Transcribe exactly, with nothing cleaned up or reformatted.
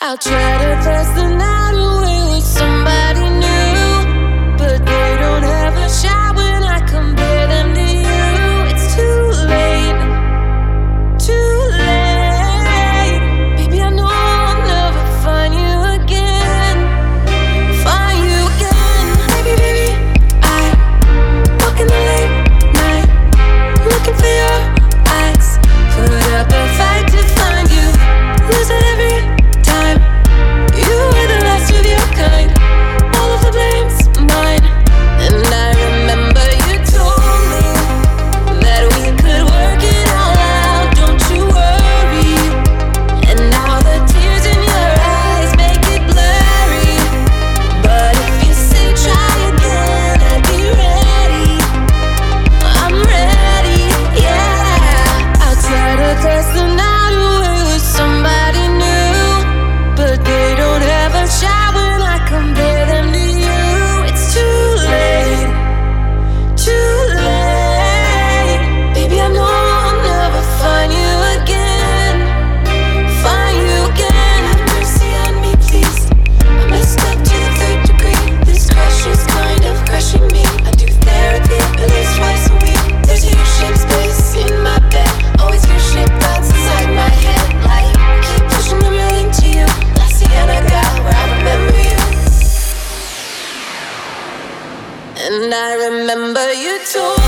I'll try to pass the night away with somebody new, but they don't have a shot when I compare them to you. It's too late, too late. Baby, I know I'll never find you again, find you again. Baby, baby, I walk in the late night, looking for your eyes. Put up a fight to find you, lose it every time. You were the last of your kind, all of the blame's mine. And I remember you told me that we could work it all out, don't you worry. And now the tears in your eyes make it blurry. But if you say try again, I'd be ready. I'm ready, yeah. I'll try to pass the night away with somebody new, but they don't have a shot when I compare them to you. It's too late, too late. Baby, I know I'll never find you again, find you again. Have mercy on me, please. I messed up to the third degree. This crush is kind of crushing me. I do therapy at least twice a week. There's a U-shaped space in my bed, always U-shaped thoughts inside my head. Like, keep pushing the real into you. La Sienna got where I remember you. And I remember you told